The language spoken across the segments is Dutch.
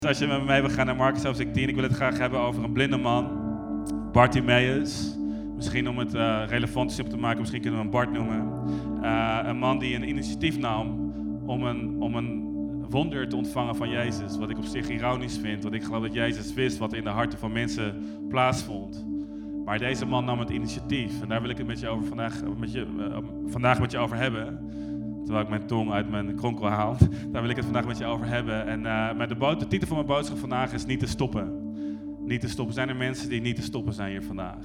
Als je met me mee wil gaan naar Marcus hoofdstuk 10, ik wil het graag hebben over een blinde man, Bartimaeus. Misschien om het relevant en simpel te maken, misschien kunnen we hem Bart noemen. Een man die een initiatief nam om een wonder te ontvangen van Jezus. Wat ik op zich ironisch vind, want ik geloof dat Jezus wist wat in de harten van mensen plaatsvond. Maar deze man nam het initiatief en daar wil ik het met je over vandaag met je over hebben. Terwijl ik mijn tong uit mijn kronkel haal. Daar wil ik het vandaag met je over hebben. En de titel van mijn boodschap vandaag is niet te stoppen. Niet te stoppen. Zijn er mensen die niet te stoppen zijn hier vandaag?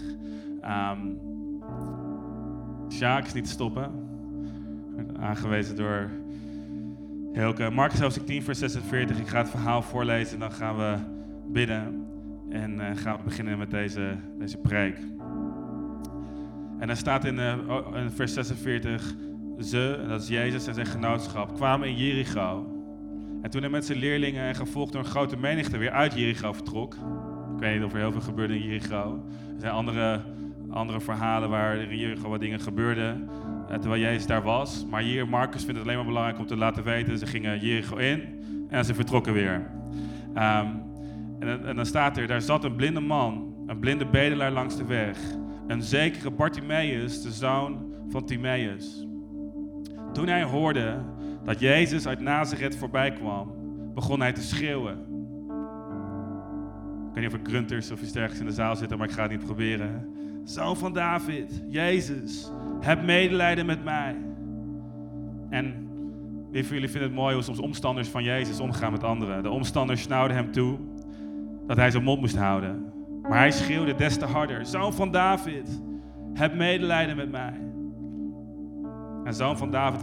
Sjaak is niet te stoppen. Aangewezen door Hilke. Marcus hoofdstuk 10 vers 46. Ik ga het verhaal voorlezen en dan gaan we bidden. En gaan we beginnen met deze preek. En er staat in vers 46... Ze, dat is Jezus en zijn genootschap, kwamen in Jericho. En toen hij met zijn leerlingen en gevolgd door een grote menigte weer uit Jericho vertrok. Ik weet niet of er heel veel gebeurde in Jericho. Er zijn andere verhalen waar in Jericho wat dingen gebeurden. Terwijl Jezus daar was. Maar hier, Marcus vindt het alleen maar belangrijk om te laten weten. Ze gingen Jericho in en ze vertrokken weer. En dan staat er, daar zat een blinde man, een blinde bedelaar langs de weg. Een zekere Bartimaeus, de zoon van Timaeus. Toen hij hoorde dat Jezus uit Nazareth voorbij kwam, begon hij te schreeuwen. Ik weet niet of er grunters of iets dergelijks in de zaal zitten, maar ik ga het niet proberen. Zoon van David, Jezus, heb medelijden met mij. En wie van jullie vindt het mooi hoe soms omstanders van Jezus omgaan met anderen? De omstanders snauwden hem toe dat hij zijn mond moest houden. Maar hij schreeuwde des te harder. Zoon van David, heb medelijden met mij. En Zoon van David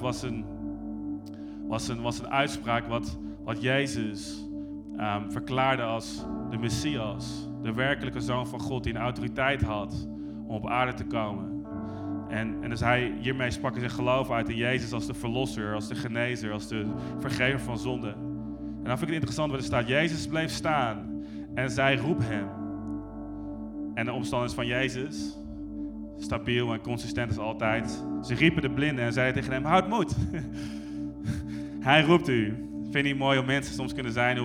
was een uitspraak wat Jezus verklaarde als de Messias. De werkelijke Zoon van God die een autoriteit had om op aarde te komen. En dus hiermee sprak hij zijn geloof uit in Jezus als de verlosser, als de genezer, als de vergever van zonde. En dan vind ik het interessant wat er staat. Jezus bleef staan en zij roep hem. En de omstanders van Jezus, stabiel en consistent als altijd. Ze riepen de blinde en zeiden tegen hem, houd moed. Hij roept u. Ik vind het mooi hoe mensen soms kunnen zijn,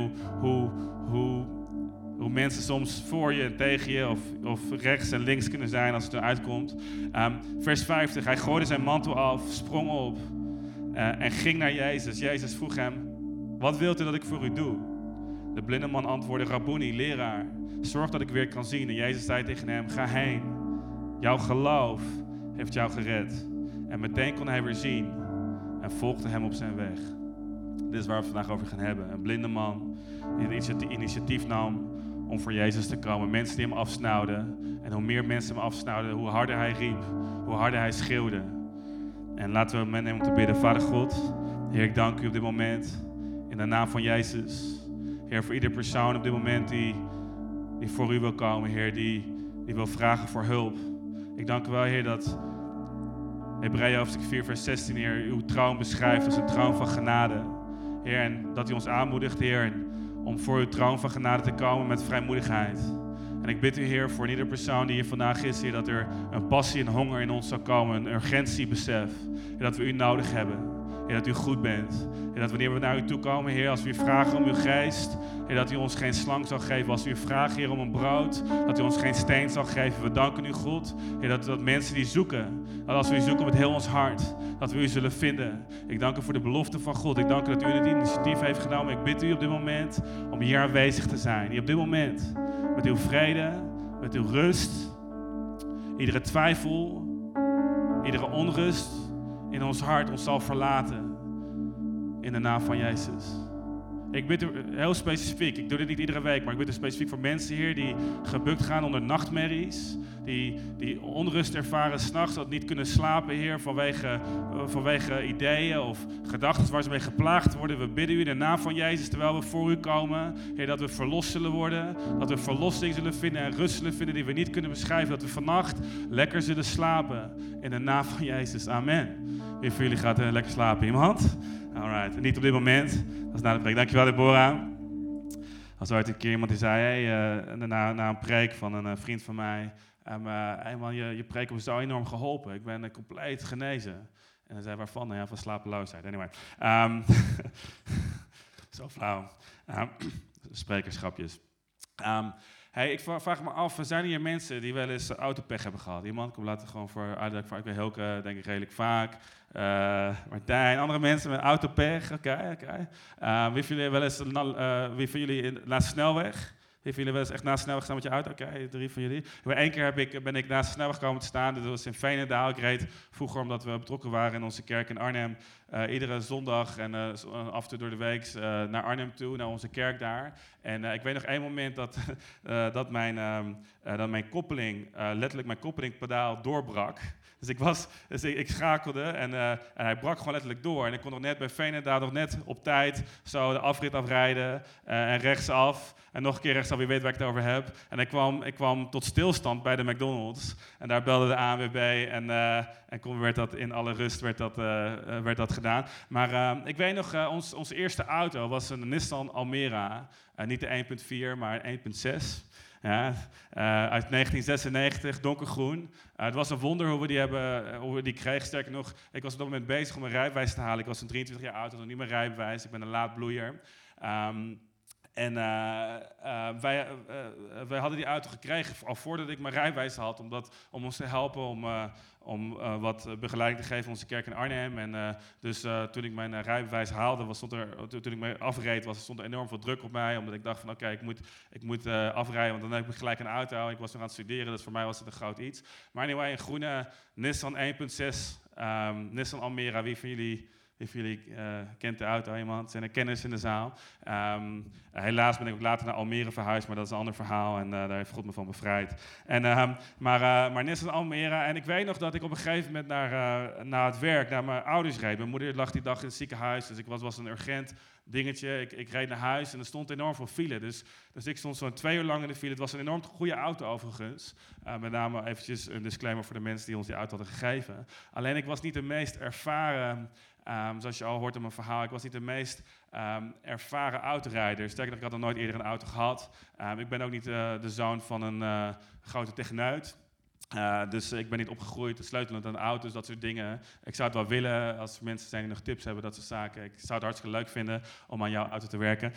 hoe mensen soms voor je en tegen je of rechts en links kunnen zijn als het eruit komt. Vers 50, hij gooide zijn mantel af, sprong op en ging naar Jezus. Jezus vroeg hem, wat wilt u dat ik voor u doe? De blinde man antwoordde, Rabboni, leraar, zorg dat ik weer kan zien. En Jezus zei tegen hem, ga heen. Jouw geloof heeft jou gered. En meteen kon hij weer zien en volgde hem op zijn weg. Dit is waar we het vandaag over gaan hebben. Een blinde man die een initiatief nam om voor Jezus te komen. Mensen die hem afsnauwden. En hoe meer mensen hem afsnauwden, hoe harder hij riep. Hoe harder hij schreeuwde. En laten we een moment nemen om te bidden. Vader God, Heer, ik dank u op dit moment. In de naam van Jezus. Heer, voor ieder persoon op dit moment die voor u wil komen. Heer, die wil vragen voor hulp. Ik dank u wel, Heer, dat Hebreeën hoofdstuk 4 vers 16, Heer, uw troon beschrijft als een troon van genade. Heer, en dat u ons aanmoedigt, Heer, om voor uw troon van genade te komen met vrijmoedigheid. En ik bid u, Heer, voor ieder persoon die hier vandaag is, Heer, dat er een passie en honger in ons zal komen, een urgentiebesef. Heer, dat we u nodig hebben. Heer, dat u goed bent. Heer, dat wanneer we naar u toe komen, Heer, als we u vragen om uw geest, Heer, dat u ons geen slang zal geven. Als we u vragen, Heer, om een brood, dat u ons geen steen zal geven. We danken u, God, Heer, dat mensen die zoeken, dat als we u zoeken met heel ons hart, dat we u zullen vinden. Ik dank u voor de belofte van God. Ik dank u dat u het initiatief heeft genomen. Ik bid u op dit moment om hier aanwezig te zijn. Hier op dit moment, met uw vrede, met uw rust, iedere twijfel, iedere onrust in ons hart ons zal verlaten. In de naam van Jezus. Ik bid u heel specifiek, ik doe dit niet iedere week, maar ik bid u specifiek voor mensen hier die gebukt gaan onder nachtmerries. Die onrust ervaren 's nachts, dat niet kunnen slapen, Heer, vanwege ideeën of gedachten waar ze mee geplaagd worden. We bidden u in de naam van Jezus, terwijl we voor u komen, Heer, dat we verlost zullen worden. Dat we verlossing zullen vinden en rust zullen vinden die we niet kunnen beschrijven. Dat we vannacht lekker zullen slapen. In de naam van Jezus. Amen. Wie van jullie gaat lekker slapen? Iemand? Alright. En niet op dit moment. Dat is na de preek. Dankjewel, Deborah. Als ooit een keer iemand die zei, na een preek van een vriend van mij. Hey man, je preek heeft me zo enorm geholpen. Ik ben compleet genezen. En hij zei, waarvan? Ja, van slapeloosheid. Anyway. Zo flauw. sprekerschapjes. Hey, ik vraag me af, zijn er hier mensen die wel eens autopech hebben gehad? Iemand, kom laten gewoon voor uitleggen. Ik ben Hilke, denk ik redelijk vaak. Martijn, andere mensen met autopech. Oké. Wie van jullie wel eens wie van jullie naast de snelweg? Wie van jullie wel eens echt naast de snelweg staan met je auto? Oké, 3 van jullie. Maar 1 keer ben ik naast de snelweg komen te staan. Dat was in Veenendaal. Ik reed vroeger, omdat we betrokken waren in onze kerk in Arnhem, iedere zondag en af en toe door de week naar Arnhem toe, naar onze kerk daar. En ik weet nog één moment dat mijn koppeling, letterlijk mijn koppelingpedaal doorbrak. Dus ik schakelde en hij brak gewoon letterlijk door. En ik kon nog net bij Veenendaal nog net op tijd zo de afrit afrijden en rechtsaf. En nog een keer rechtsaf, wie weet waar ik het over heb. En ik kwam tot stilstand bij de McDonald's. En daar belde de ANWB en werd dat in alle rust werd dat gedaan. Maar ik weet nog, onze eerste auto was een Nissan Almera. Niet de 1.4, maar 1.6. Ja, uit 1996, donkergroen. Het was een wonder hoe we die kregen. Sterker nog, ik was op dat moment bezig om een rijbewijs te halen. Ik was een 23 jaar oud, had nog niet mijn rijbewijs. Ik ben een laadbloeier. Wij hadden die auto gekregen al voordat ik mijn rijbewijs had, om ons te helpen om wat begeleiding te geven aan onze kerk in Arnhem. En toen ik mijn rijbewijs haalde, toen ik me afreed, stond er enorm veel druk op mij, omdat ik dacht van oké, ik moet afrijden, want dan heb ik gelijk een auto. Ik was nog aan het studeren, dus voor mij was het een groot iets. Maar anyway, een groene Nissan 1.6, Nissan Almera, wie van jullie kent de auto, iemand? Zijn er kenners in de zaal? Helaas ben ik ook later naar Almere verhuisd, maar dat is een ander verhaal en daar heeft God me van bevrijd. Maar Nissan Almera, en ik weet nog dat ik op een gegeven moment naar het werk, naar mijn ouders reed. Mijn moeder lag die dag in het ziekenhuis, dus het was een urgent dingetje. Ik reed naar huis en er stond enorm veel file. Dus ik stond zo'n 2 uur lang in de file. Het was een enorm goede auto overigens. Met name eventjes een disclaimer voor de mensen die ons die auto hadden gegeven. Alleen ik was niet de meest ervaren, zoals je al hoort in mijn verhaal, ik was niet de meest ervaren autorijder. Sterker nog, ik had nog nooit eerder een auto gehad. Ik ben ook niet de zoon van een grote techneut. Dus ik ben niet opgegroeid, sleutelend aan auto's, dat soort dingen. Ik zou het wel willen, als er mensen zijn die nog tips hebben, dat soort zaken. Ik zou het hartstikke leuk vinden om aan jouw auto te werken.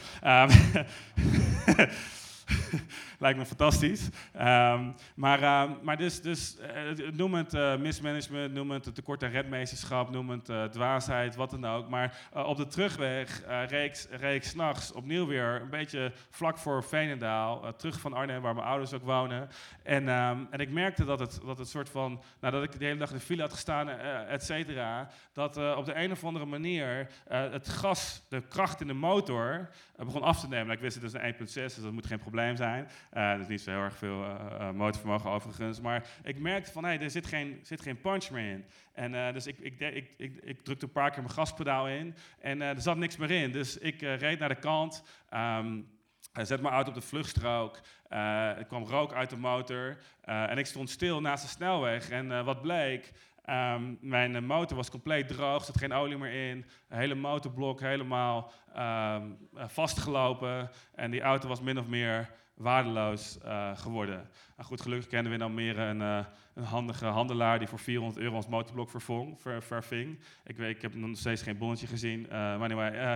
Lijkt me fantastisch. Maar noem het mismanagement, noem het tekort aan redmeesterschap, noem het dwaasheid, wat dan ook. Maar op de terugweg reed ik 's nachts opnieuw weer een beetje vlak voor Veenendaal, terug van Arnhem, waar mijn ouders ook wonen. En ik merkte dat het soort van, nadat ik de hele dag in de file had gestaan, et cetera, dat op de een of andere manier het gas, de kracht in de motor, begon af te nemen. Ik wist het is een 1.6, dus dat moet geen probleem zijn. Er is niet zo heel erg veel motorvermogen overigens. Maar ik merkte van, er zit geen punch meer in. En dus ik drukte een paar keer mijn gaspedaal in. En er zat niks meer in. Dus ik reed naar de kant. Zet mijn auto op de vluchtstrook. Er kwam rook uit de motor. En ik stond stil naast de snelweg. En wat bleek? Mijn motor was compleet droog, er zat geen olie meer in. Het hele motorblok helemaal vastgelopen. En die auto was min of meer waardeloos geworden. Nou goed, gelukkig kenden we in Almere een handige handelaar die voor €400 ons motorblok verving. Ik heb nog steeds geen bonnetje gezien. Maar anyway.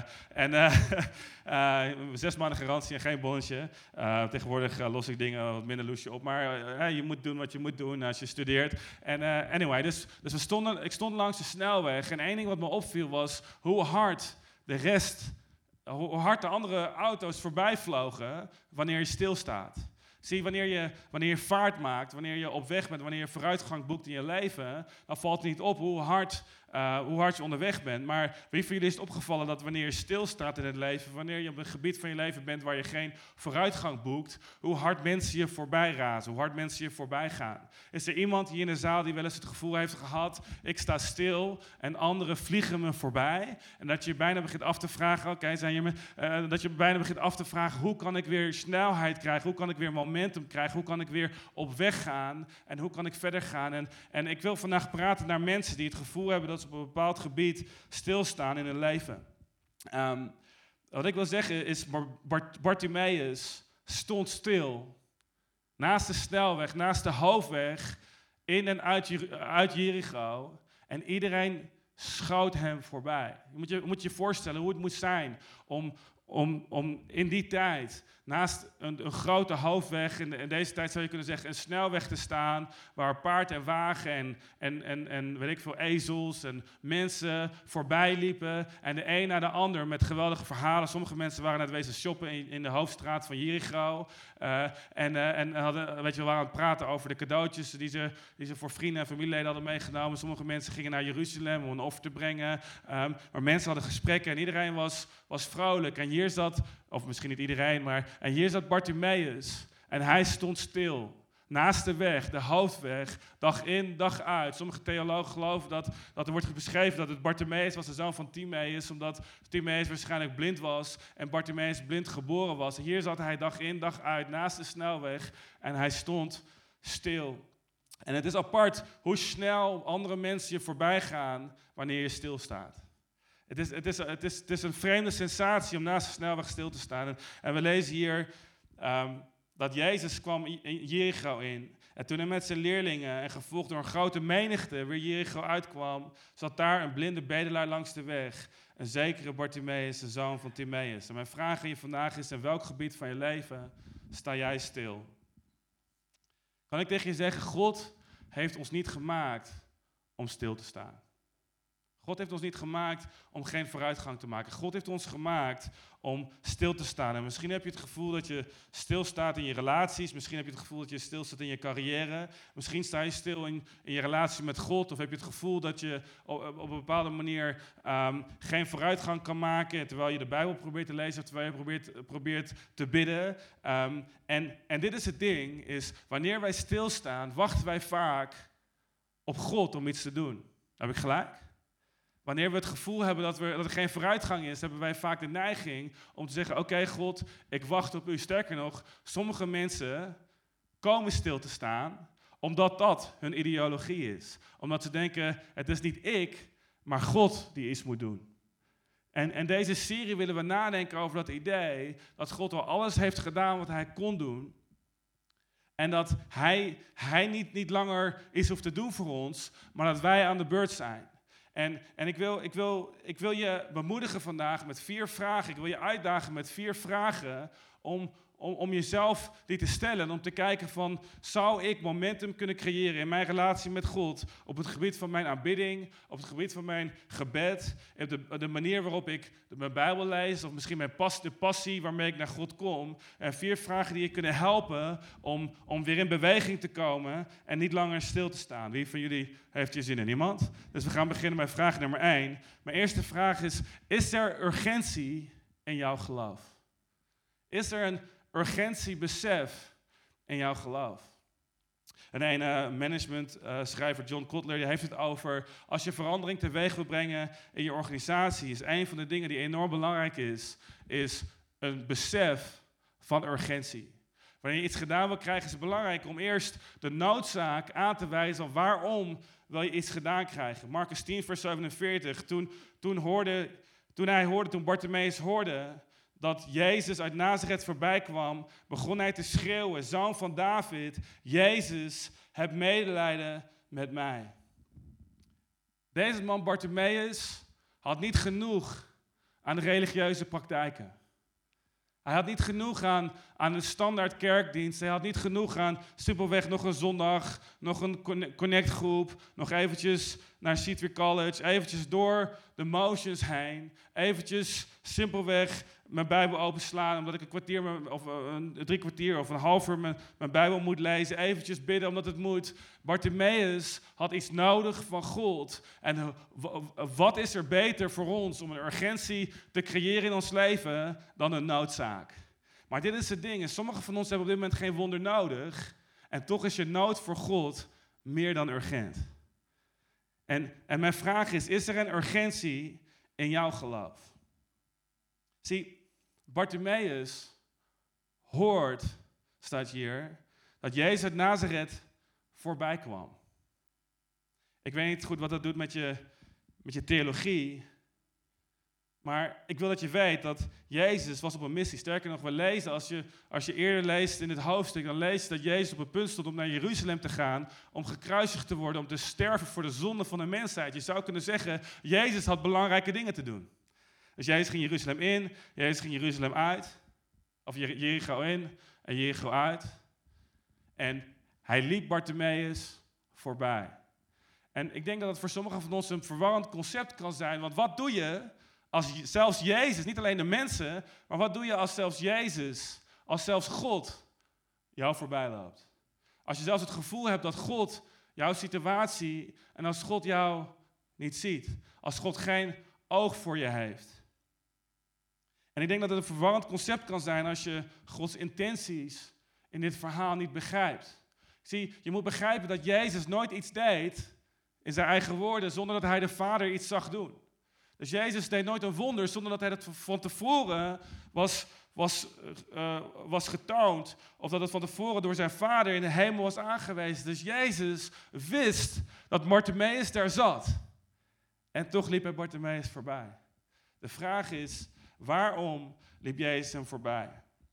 6 maanden garantie en geen bonnetje. Tegenwoordig los ik dingen wat minder loesje op. Maar je moet doen wat je moet doen als je studeert. Anyway, dus ik stond langs de snelweg. En één ding wat me opviel was hoe hard de andere auto's voorbij vlogen wanneer je stilstaat. Zie, wanneer je vaart maakt, wanneer je op weg bent, wanneer je vooruitgang boekt in je leven, dan valt het niet op hoe hard je onderweg bent. Maar wie van jullie is het opgevallen dat wanneer je stilstaat in het leven, wanneer je op een gebied van je leven bent waar je geen vooruitgang boekt, hoe hard mensen je voorbij razen, hoe hard mensen je voorbij gaan? Is er iemand hier in de zaal die wel eens het gevoel heeft gehad, ik sta stil en anderen vliegen me voorbij? En dat je bijna begint af te vragen, dat je bijna begint af te vragen, hoe kan ik weer snelheid krijgen? Hoe kan ik weer momentum krijgen? Hoe kan ik weer op weg gaan? En hoe kan ik verder gaan? En ik wil vandaag praten naar mensen die het gevoel hebben dat ze op een bepaald gebied stilstaan in hun leven. Wat ik wil zeggen is, Bartimaeus stond stil. Naast de snelweg, naast de hoofdweg, in en uit Jericho. En iedereen schoot hem voorbij. Je moet je voorstellen hoe het moet zijn om in die tijd naast een grote hoofdweg, in deze tijd zou je kunnen zeggen een snelweg te staan, waar paard en wagen en weet ik veel, ezels en mensen voorbij liepen. En de een naar de ander met geweldige verhalen. Sommige mensen waren net wezen shoppen in de hoofdstraat van Jericho. En hadden, weet je, waren aan het praten over de cadeautjes die ze voor vrienden en familieleden hadden meegenomen. Sommige mensen gingen naar Jeruzalem om een offer te brengen. Maar mensen hadden gesprekken en iedereen was vrolijk. En hier zat, of misschien niet iedereen, en hier zat Bartimaeus. En hij stond stil. Naast de weg, de hoofdweg, dag in, dag uit. Sommige theologen geloven dat er wordt beschreven dat het Bartimaeus was, de zoon van Timaeus, omdat Timaeus waarschijnlijk blind was en Bartimaeus blind geboren was. Hier zat hij dag in, dag uit, naast de snelweg en hij stond stil. En het is apart hoe snel andere mensen je voorbij gaan wanneer je stilstaat. Het is een vreemde sensatie om naast de snelweg stil te staan. En we lezen hier dat Jezus kwam Jericho in. En toen hij met zijn leerlingen en gevolgd door een grote menigte weer Jericho uitkwam, zat daar een blinde bedelaar langs de weg. Een zekere Bartimaeus, de zoon van Timaeus. En mijn vraag aan je vandaag is, in welk gebied van je leven sta jij stil? Kan ik tegen je zeggen, God heeft ons niet gemaakt om stil te staan. God heeft ons niet gemaakt om geen vooruitgang te maken. God heeft ons gemaakt om stil te staan. En misschien heb je het gevoel dat je stilstaat in je relaties. Misschien heb je het gevoel dat je stilstaat in je carrière. Misschien sta je stil in je relatie met God. Of heb je het gevoel dat je op een bepaalde manier geen vooruitgang kan maken, terwijl je de Bijbel probeert te lezen of terwijl je probeert te bidden. En dit is het ding, is wanneer wij stilstaan, wachten wij vaak op God om iets te doen. Heb ik gelijk? Wanneer we het gevoel hebben dat er geen vooruitgang is, hebben wij vaak de neiging om te zeggen, oké, God, ik wacht op u. Sterker nog, sommige mensen komen stil te staan omdat dat hun ideologie is. Omdat ze denken, het is niet ik, maar God die iets moet doen. En deze serie willen we nadenken over dat idee dat God al alles heeft gedaan wat hij kon doen. En dat hij niet langer iets hoeft te doen voor ons, maar dat wij aan de beurt zijn. En ik wil je bemoedigen vandaag met 4 vragen. Ik wil je uitdagen met 4 vragen om jezelf die te stellen. Om te kijken van, zou ik momentum kunnen creëren in mijn relatie met God? Op het gebied van mijn aanbidding, op het gebied van mijn gebed. Op de manier waarop ik mijn Bijbel lees. Of misschien de passie waarmee ik naar God kom. En 4 vragen die je kunnen helpen om weer in beweging te komen. En niet langer stil te staan. Wie van jullie heeft hier zin in? Niemand? Dus we gaan beginnen met vraag nummer 1. Mijn eerste vraag is er urgentie in jouw geloof? Is er een urgentiebesef in jouw geloof? En een managementschrijver, John Kotler, die heeft het over, als je verandering teweeg wil brengen in je organisatie, is een van de dingen die enorm belangrijk is een besef van urgentie. Wanneer je iets gedaan wil krijgen, is het belangrijk om eerst de noodzaak aan te wijzen waarom wil je iets gedaan krijgen. Marcus 10, vers 47, toen Bartimaeus hoorde dat Jezus uit Nazareth voorbij kwam, begon hij te schreeuwen, zoon van David, Jezus, heb medelijden met mij. Deze man Bartimaeus had niet genoeg aan de religieuze praktijken. Hij had niet genoeg aan een standaard kerkdienst. Hij had niet genoeg aan simpelweg nog een zondag, nog een connectgroep, nog eventjes naar Seatweer College, eventjes door de motions heen, eventjes simpelweg mijn Bijbel openslaan omdat ik een kwartier of 3 kwartier of een half uur mijn Bijbel moet lezen, eventjes bidden omdat het moet. Bartimaeus had iets nodig van God. En wat is er beter voor ons om een urgentie te creëren in ons leven dan een noodzaak? Maar dit is het ding. En sommigen van ons hebben op dit moment geen wonder nodig. En toch is je nood voor God meer dan urgent. En mijn vraag is er een urgentie in jouw geloof? Zie, Bartimaeus hoort, staat hier, dat Jezus uit Nazareth voorbij kwam. Ik weet niet goed wat dat doet met je theologie. Maar ik wil dat je weet dat Jezus was op een missie. Sterker nog, we lezen, als je eerder leest in het hoofdstuk, dan lees je dat Jezus op het punt stond om naar Jeruzalem te gaan, om gekruisigd te worden, om te sterven voor de zonde van de mensheid. Je zou kunnen zeggen, Jezus had belangrijke dingen te doen. Dus Jezus ging Jeruzalem in, Jezus ging Jeruzalem uit. Of Jericho in en Jericho uit. En hij liep Bartimaeus voorbij. En ik denk dat het voor sommigen van ons een verwarrend concept kan zijn. Want wat doe je als zelfs Jezus, niet alleen de mensen, maar wat doe je als zelfs Jezus, als zelfs God jou voorbij loopt? Als je zelfs het gevoel hebt dat God jouw situatie en als God jou niet ziet. Als God geen oog voor je heeft. En ik denk dat het een verwarrend concept kan zijn als je Gods intenties in dit verhaal niet begrijpt. Zie, je moet begrijpen dat Jezus nooit iets deed in zijn eigen woorden zonder dat hij de Vader iets zag doen. Dus Jezus deed nooit een wonder zonder dat hij dat van tevoren was getoond. Of dat het van tevoren door zijn Vader in de hemel was aangewezen. Dus Jezus wist dat Bartimaeus daar zat. En toch liep hij Bartimaeus voorbij. De vraag is, waarom liep Jezus hem voorbij?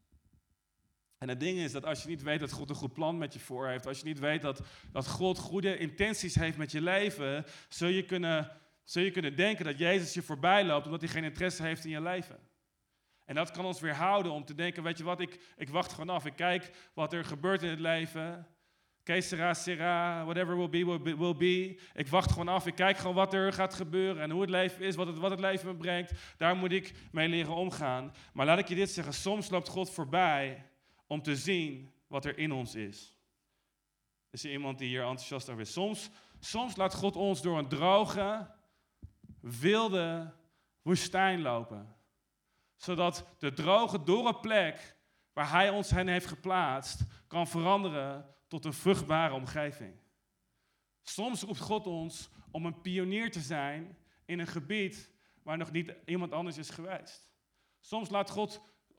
En het ding is dat als je niet weet dat God een goed plan met je voor heeft, als je niet weet dat God goede intenties heeft met je leven, zul je kunnen denken dat Jezus je voorbij loopt omdat hij geen interesse heeft in je leven. En dat kan ons weerhouden om te denken, weet je wat, ik wacht gewoon af. Ik kijk wat er gebeurt in het leven. Que sera, sera, whatever will be. Ik wacht gewoon af, ik kijk gewoon wat er gaat gebeuren en hoe het leven is, wat het leven me brengt. Daar moet ik mee leren omgaan. Maar laat ik je dit zeggen, soms loopt God voorbij om te zien wat er in ons is. Is er iemand die hier enthousiast over is? Soms laat God ons door een droge, wilde woestijn lopen. Zodat de droge, dorre plek waar hij ons heen heeft geplaatst, kan veranderen tot een vruchtbare omgeving. Soms roept God ons om een pionier te zijn in een gebied waar nog niet iemand anders is geweest. Soms laat God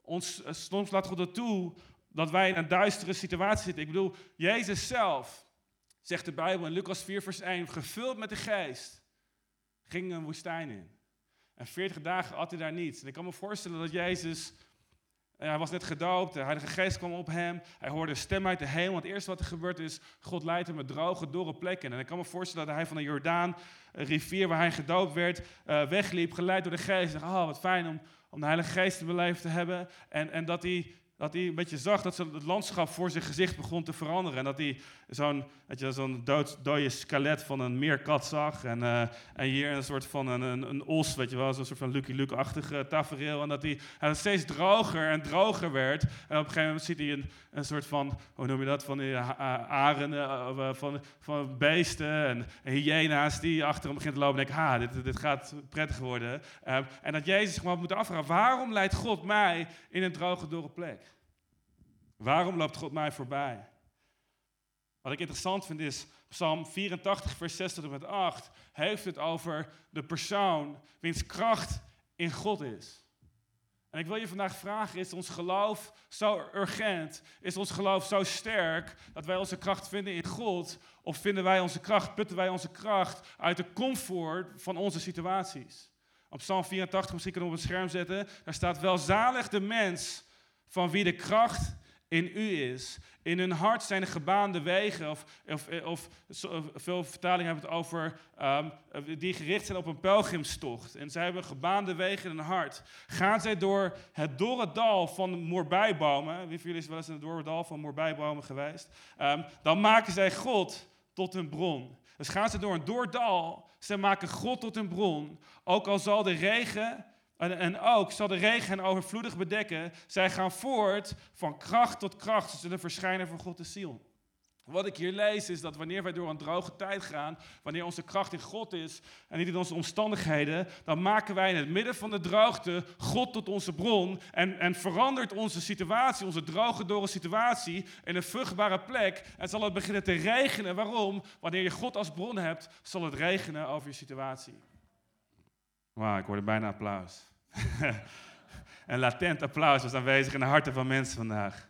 het toe dat wij in een duistere situatie zitten. Ik bedoel, Jezus zelf, zegt de Bijbel in Lucas 4 vers 1, gevuld met de geest, ging een woestijn in. En 40 dagen at hij daar niets. En ik kan me voorstellen dat Jezus, hij was net gedoopt, de Heilige Geest kwam op hem, hij hoorde een stem uit de hemel. Want het eerste wat er gebeurt is, God leidt hem met droge, dorre plekken. En ik kan me voorstellen dat hij van de Jordaan, een rivier waar hij gedoopt werd, wegliep, geleid door de Geest. En dacht, wat fijn om de Heilige Geest te beleefd te hebben. En dat hij een beetje zag dat het landschap voor zijn gezicht begon te veranderen. En dat hij zo'n dode skelet van een meerkat zag. En hier een soort van een os, weet je wel, zo'n soort van Lucky Luke-achtig tafereel. En dat hij steeds droger en droger werd. En op een gegeven moment ziet hij een soort van, hoe noem je dat, van die arenden, van beesten en hyena's die achter hem beginnen te lopen. En denk dit gaat prettig worden. En dat Jezus zich maar moet afvragen, waarom leidt God mij in een droge, dorre plek? Waarom loopt God mij voorbij? Wat ik interessant vind is, Psalm 84, vers 6 tot en met 8, heeft het over de persoon wiens kracht in God is. En ik wil je vandaag vragen, is ons geloof zo urgent, is ons geloof zo sterk, dat wij onze kracht vinden in God, of putten wij onze kracht uit de comfort van onze situaties? Op Psalm 84, misschien kunnen we op het scherm zetten, daar staat, welzalig de mens van wie de kracht in u is. In hun hart zijn er gebaande wegen, of veel vertalingen hebben het over, die gericht zijn op een pelgrimstocht. En zij hebben gebaande wegen in hun hart. Gaan zij door het dorre dal van moerbijbomen, wie van jullie is wel eens in het dorre dal van moerbijbomen geweest? Dan maken zij God tot hun bron. Dus gaan ze door een dor dal, zij maken God tot hun bron, ook al zal de regen... En ook zal de regen hen overvloedig bedekken. Zij gaan voort van kracht tot kracht. Ze zullen verschijnen voor God de ziel. Wat ik hier lees is dat wanneer wij door een droge tijd gaan, wanneer onze kracht in God is en niet in onze omstandigheden, dan maken wij in het midden van de droogte God tot onze bron en verandert onze situatie, onze droge, dorre situatie, in een vruchtbare plek en zal het beginnen te regenen. Waarom? Wanneer je God als bron hebt, zal het regenen over je situatie. Wauw, ik hoorde bijna applaus. Een latent applaus was aanwezig in de harten van mensen vandaag.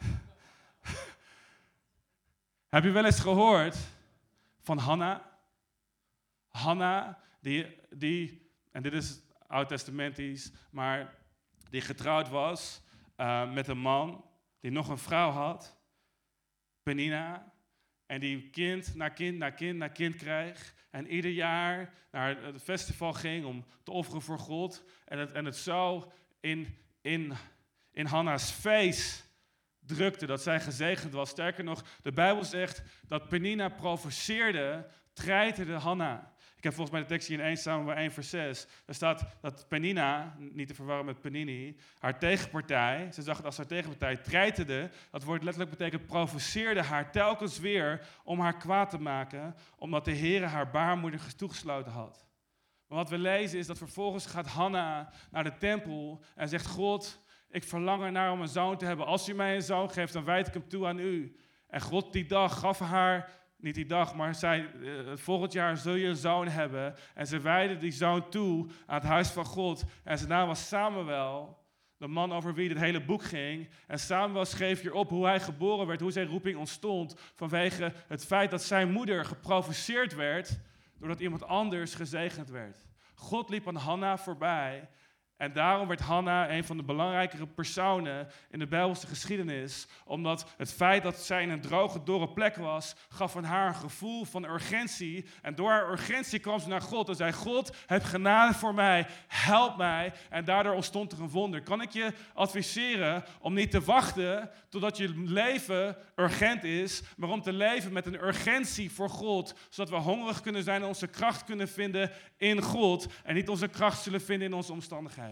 Heb je wel eens gehoord van Hanna? Hanna, die en dit is oud-testamentisch, maar die getrouwd was met een man die nog een vrouw had, Penina. En die kind na kind na kind na kind kreeg. En ieder jaar naar het festival ging om te offeren voor God. En het zo in Hanna's face drukte dat zij gezegend was. Sterker nog, de Bijbel zegt dat Penina provoceerde, treiterde Hanna. Ik heb volgens mij de tekst hier in 1 Samuel 1 vers 6. Daar staat dat Penina, niet te verwarren met Penini, haar tegenpartij, ze zag het als haar tegenpartij, treiterde. Dat woord letterlijk betekent provoceerde haar telkens weer om haar kwaad te maken, omdat de Heere haar baarmoeder toegesloten had. Maar wat we lezen is dat vervolgens gaat Hanna naar de tempel en zegt: God, ik verlang ernaar om een zoon te hebben. Als u mij een zoon geeft, dan wijd ik hem toe aan u. En God die dag gaf haar, niet die dag, maar zei: volgend jaar zul je een zoon hebben. En ze wijdde die zoon toe aan het huis van God. En zijn naam was Samuel, de man over wie het hele boek ging. En Samuel schreef hier op hoe hij geboren werd, hoe zijn roeping ontstond. Vanwege het feit dat zijn moeder geprovoceerd werd, doordat iemand anders gezegend werd. God liep aan Hanna voorbij. En daarom werd Hanna een van de belangrijkere personen in de Bijbelse geschiedenis. Omdat het feit dat zij in een droge, dorre plek was, gaf aan haar een gevoel van urgentie. En door haar urgentie kwam ze naar God en zei: God, heb genade voor mij, help mij. En daardoor ontstond er een wonder. Kan ik je adviseren om niet te wachten totdat je leven urgent is, maar om te leven met een urgentie voor God. Zodat we hongerig kunnen zijn en onze kracht kunnen vinden in God. En niet onze kracht zullen vinden in onze omstandigheden.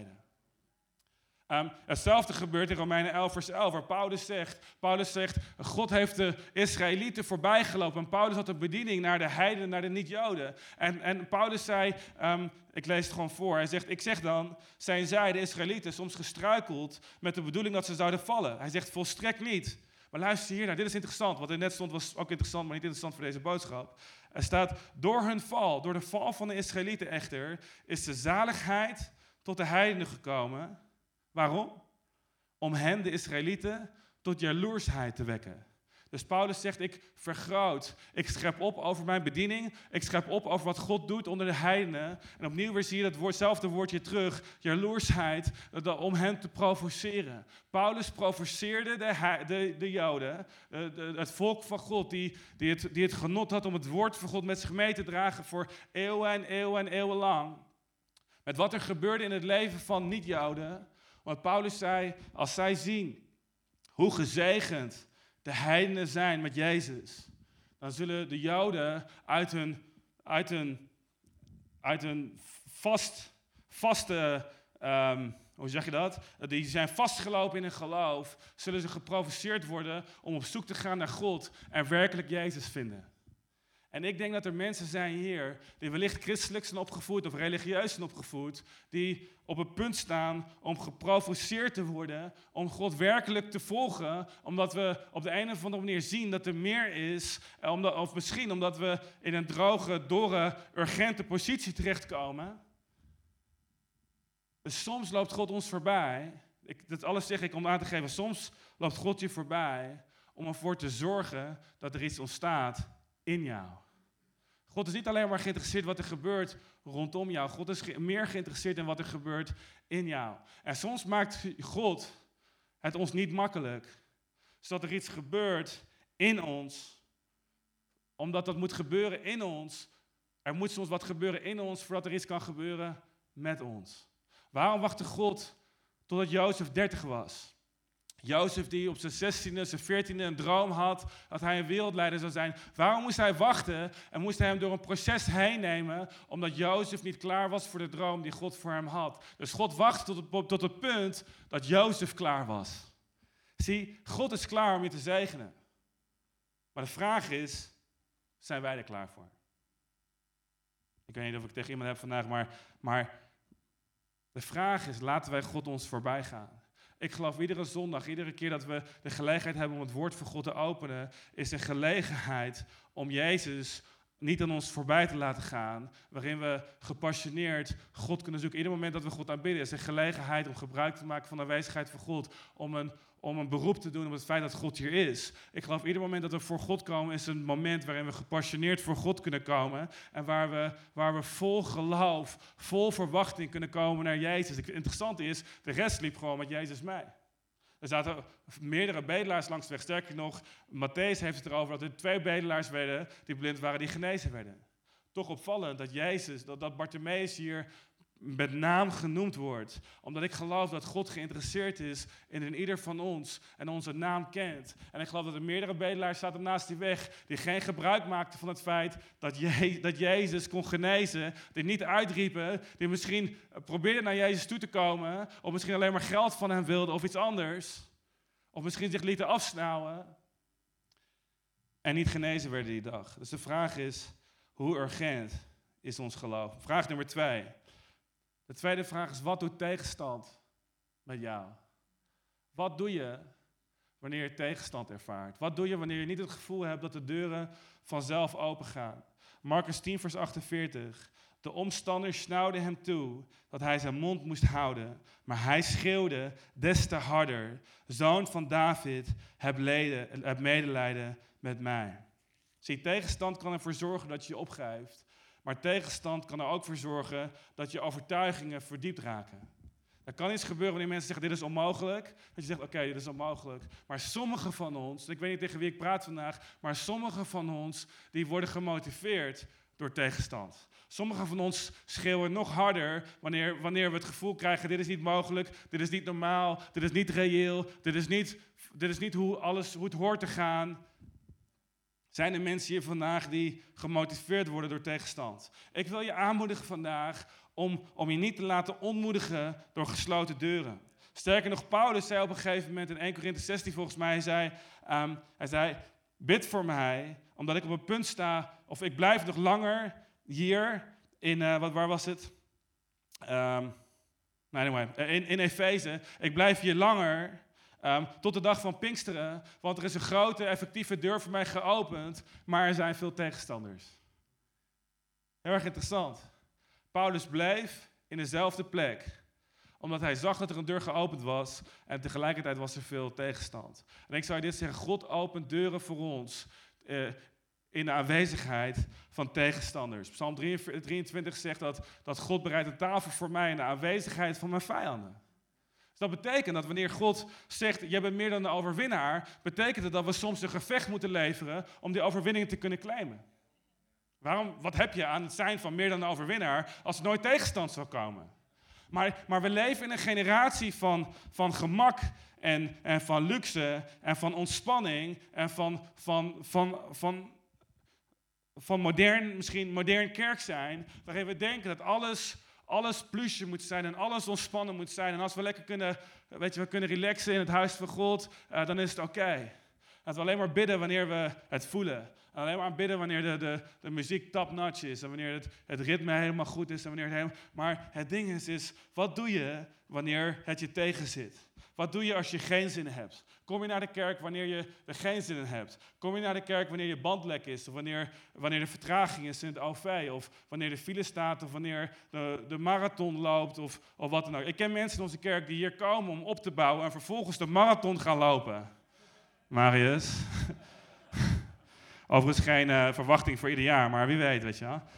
Hetzelfde gebeurt in Romeinen 11 vers 11, waar Paulus zegt, God heeft de Israëlieten voorbijgelopen. En Paulus had een bediening naar de heidenen, naar de niet-Joden. En Paulus zei, ik lees het gewoon voor, hij zegt: ik zeg dan, zijn zij, de Israëlieten, soms gestruikeld met de bedoeling dat ze zouden vallen? Hij zegt: volstrekt niet. Maar luister hier naar, dit is interessant. Wat er net stond was ook interessant, maar niet interessant voor deze boodschap. Er staat: door hun val, door de val van de Israëlieten echter, is de zaligheid tot de heidenen gekomen. Waarom? Om hen, de Israëlieten, tot jaloersheid te wekken. Dus Paulus zegt: ik vergroot, ik schep op over mijn bediening, ik schep op over wat God doet onder de heidenen. En opnieuw weer zie je hetzelfde woordje terug, jaloersheid, om hen te provoceren. Paulus provoceerde de Joden, het volk van God, die het genot had om het woord van God met zich mee te dragen voor eeuwen en eeuwen en eeuwen lang. Met wat er gebeurde in het leven van niet-Joden. Want Paulus zei: als zij zien hoe gezegend de heidenen zijn met Jezus, dan zullen de Joden uit een vaste, hoe zeg je dat? Die zijn vastgelopen in hun geloof, zullen ze geprovoceerd worden om op zoek te gaan naar God en werkelijk Jezus vinden. En ik denk dat er mensen zijn hier die wellicht christelijk zijn opgevoed of religieus zijn opgevoed, die op het punt staan om geprovoceerd te worden, om God werkelijk te volgen, omdat we op de een of andere manier zien dat er meer is, of misschien omdat we in een droge, dorre, urgente positie terechtkomen. Dus soms loopt God ons voorbij. Dat alles zeg ik om aan te geven. Soms loopt God je voorbij om ervoor te zorgen dat er iets ontstaat in jou. God is niet alleen maar geïnteresseerd in wat er gebeurt rondom jou. God is meer geïnteresseerd in wat er gebeurt in jou. En soms maakt God het ons niet makkelijk, zodat er iets gebeurt in ons. Omdat dat moet gebeuren in ons. Er moet soms wat gebeuren in ons voordat er iets kan gebeuren met ons. Waarom wachtte God totdat Jozef 30 was? Jozef die op zijn 16e, zijn 14e een droom had dat hij een wereldleider zou zijn. Waarom moest hij wachten en moest hij hem door een proces heen nemen? Omdat Jozef niet klaar was voor de droom die God voor hem had. Dus God wachtte tot het punt dat Jozef klaar was. Zie, God is klaar om je te zegenen. Maar de vraag is, zijn wij er klaar voor? Ik weet niet of ik tegen iemand heb vandaag, maar de vraag is, laten wij God ons voorbij gaan? Ik geloof iedere zondag, iedere keer dat we de gelegenheid hebben om het woord van God te openen, is een gelegenheid om Jezus niet aan ons voorbij te laten gaan, waarin we gepassioneerd God kunnen zoeken. Ieder moment dat we God aanbidden is een gelegenheid om gebruik te maken van de aanwezigheid van God, om een beroep te doen op het feit dat God hier is. Ik geloof ieder moment dat we voor God komen is een moment waarin we gepassioneerd voor God kunnen komen en waar we vol geloof, vol verwachting kunnen komen naar Jezus. Het interessante is, de rest liep gewoon met Jezus mee. Er zaten meerdere bedelaars langs de weg. Sterker nog, Matthäus heeft het erover dat er 2 bedelaars werden die blind waren, die genezen werden. Toch opvallend dat Bartimaeus hier met naam genoemd wordt. Omdat ik geloof dat God geïnteresseerd is in ieder van ons en onze naam kent. En ik geloof dat er meerdere bedelaars zaten naast die weg die geen gebruik maakten van het feit dat Jezus kon genezen. Die niet uitriepen, die misschien probeerden naar Jezus toe te komen. Of misschien alleen maar geld van hem wilden of iets anders. Of misschien zich lieten afsnauwen. En niet genezen werden die dag. Dus de vraag is, hoe urgent is ons geloof? Vraag nummer 2. De tweede vraag is, wat doet tegenstand met jou? Wat doe je wanneer je tegenstand ervaart? Wat doe je wanneer je niet het gevoel hebt dat de deuren vanzelf opengaan? Markus 10 vers 48. De omstanders snauwden hem toe dat hij zijn mond moest houden. Maar hij schreeuwde des te harder. Zoon van David, heb medelijden met mij. Zie, tegenstand kan ervoor zorgen dat je je opgeeft. Maar tegenstand kan er ook voor zorgen dat je overtuigingen verdiept raken. Er kan iets gebeuren wanneer mensen zeggen, dit is onmogelijk. Dat je zegt, oké, dit is onmogelijk. Maar sommigen van ons, ik weet niet tegen wie ik praat vandaag, maar sommigen van ons, die worden gemotiveerd door tegenstand. Sommigen van ons schreeuwen nog harder wanneer we het gevoel krijgen, dit is niet mogelijk, dit is niet normaal, dit is niet reëel, dit is niet hoe het hoort te gaan. Zijn er mensen hier vandaag die gemotiveerd worden door tegenstand? Ik wil je aanmoedigen vandaag om je niet te laten ontmoedigen door gesloten deuren. Sterker nog, Paulus zei op een gegeven moment in 1 Korinthe 16 volgens mij, hij zei, bid voor mij, omdat ik op een punt sta, of ik blijf nog langer hier in, waar was het? In Efeze. Ik blijf hier langer tot de dag van Pinksteren, want er is een grote, effectieve deur voor mij geopend, maar er zijn veel tegenstanders. Heel erg interessant. Paulus bleef in dezelfde plek, omdat hij zag dat er een deur geopend was en tegelijkertijd was er veel tegenstand. En ik zou je dit zeggen, God opent deuren voor ons in de aanwezigheid van tegenstanders. Psalm 23 zegt dat God bereidt een tafel voor mij in de aanwezigheid van mijn vijanden. Dus dat betekent dat wanneer God zegt, jij bent meer dan een overwinnaar, betekent het dat we soms een gevecht moeten leveren om die overwinning te kunnen claimen. Wat heb je aan het zijn van meer dan een overwinnaar als er nooit tegenstand zal komen? Maar we leven in een generatie van gemak en van luxe en van ontspanning en van modern kerk zijn, waarin we denken dat alles plusje moet zijn en alles ontspannen moet zijn. En als we lekker kunnen relaxen in het huis van God, dan is het oké. Dat we alleen maar bidden wanneer we het voelen. En alleen maar bidden wanneer de muziek top-notch is. En wanneer het ritme helemaal goed is. Maar het ding is, wat doe je wanneer het je tegenzit? Wat doe je als je geen zin hebt? Kom je naar de kerk wanneer je er geen zin in hebt? Kom je naar de kerk wanneer je bandlek is? Of wanneer er vertraging is in het OV? Of wanneer de file staat? Of wanneer de marathon loopt? Of wat dan ook. Ik ken mensen in onze kerk die hier komen om op te bouwen en vervolgens de marathon gaan lopen. Marius. Overigens geen verwachting voor ieder jaar, maar wie weet je wel.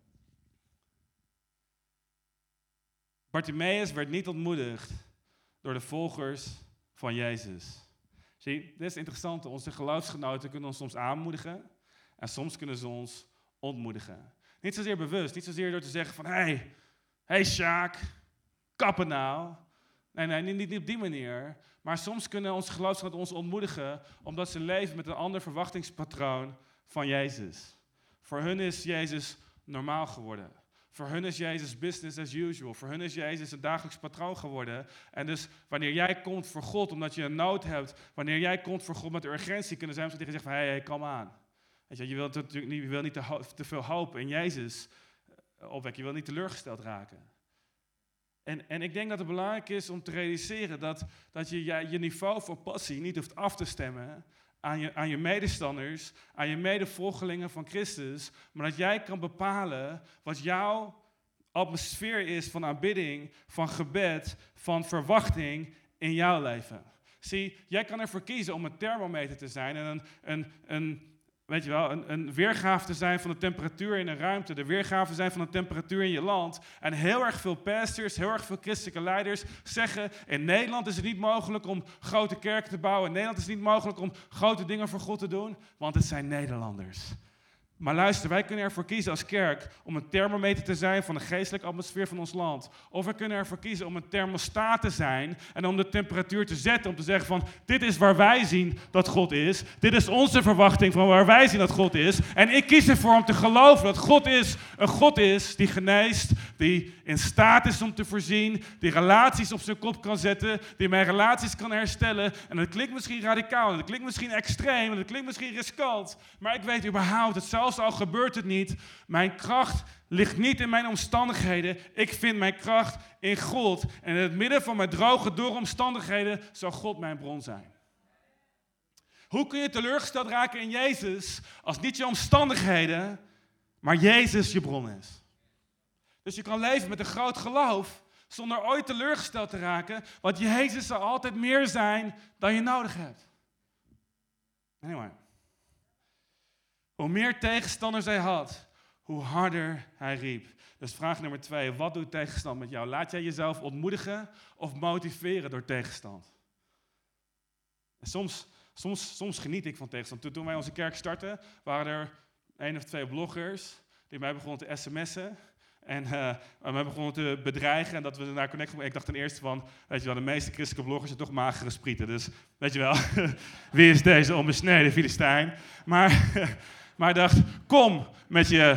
Bartimaeus werd niet ontmoedigd door de volgers van Jezus. Zie, dit is interessant. Onze geloofsgenoten kunnen ons soms aanmoedigen en soms kunnen ze ons ontmoedigen. Niet zozeer bewust, niet zozeer door te zeggen van, hey Sjaak, kappen nou. Nee, niet op die manier. Maar soms kunnen onze geloofsgenoten ons ontmoedigen omdat ze leven met een ander verwachtingspatroon van Jezus. Voor hun is Jezus normaal geworden. Voor hun is Jezus business as usual. Voor hun is Jezus een dagelijks patroon geworden. En dus wanneer jij komt voor God omdat je een nood hebt, wanneer jij komt voor God met urgentie, kunnen zij misschien zeggen van, hey, kom aan. Weet je wilt natuurlijk niet, je wilt niet te veel hoop in Jezus opwekken. Je wilt niet teleurgesteld raken. En ik denk dat het belangrijk is om te realiseren dat je je niveau voor passie niet hoeft af te stemmen aan je medestanders, aan je medevolgelingen van Christus, maar dat jij kan bepalen wat jouw atmosfeer is van aanbidding, van gebed, van verwachting in jouw leven. Zie, jij kan ervoor kiezen om een thermometer te zijn en weet je wel, een weergave te zijn van de temperatuur in een ruimte, de weergave te zijn van de temperatuur in je land. En heel erg veel pastors, heel erg veel christelijke leiders zeggen, in Nederland is het niet mogelijk om grote kerken te bouwen. In Nederland is het niet mogelijk om grote dingen voor God te doen, want het zijn Nederlanders. Maar luister, wij kunnen ervoor kiezen als kerk om een thermometer te zijn van de geestelijke atmosfeer van ons land. Of we kunnen ervoor kiezen om een thermostaat te zijn en om de temperatuur te zetten. Om te zeggen van, dit is waar wij zien dat God is. Dit is onze verwachting van waar wij zien dat God is. En ik kies ervoor om te geloven dat God is een God is die geneest, die in staat is om te voorzien, die relaties op zijn kop kan zetten, die mijn relaties kan herstellen. En dat klinkt misschien radicaal, en dat klinkt misschien extreem, en dat klinkt misschien riskant. Maar ik weet überhaupt dat zelfs al gebeurt het niet, mijn kracht ligt niet in mijn omstandigheden. Ik vind mijn kracht in God. En in het midden van mijn droge, dorre omstandigheden zal God mijn bron zijn. Hoe kun je teleurgesteld raken in Jezus als niet je omstandigheden, maar Jezus je bron is? Dus je kan leven met een groot geloof zonder ooit teleurgesteld te raken, want Jezus zal altijd meer zijn dan je nodig hebt. Anyway. Hoe meer tegenstanders hij had, hoe harder hij riep. Dus vraag nummer 2, wat doet tegenstand met jou? Laat jij jezelf ontmoedigen of motiveren door tegenstand? En soms geniet ik van tegenstand. Toen wij onze kerk startten, waren er 1 of 2 bloggers die mij begonnen te sms'en. En mij begonnen te bedreigen en dat we naar Connect. Ik dacht ten eerste van, weet je wel, de meeste christelijke bloggers zijn toch magere sprieten. Dus, weet je wel, wie is deze onbesneden Filistijn? Maar ik dacht, kom met je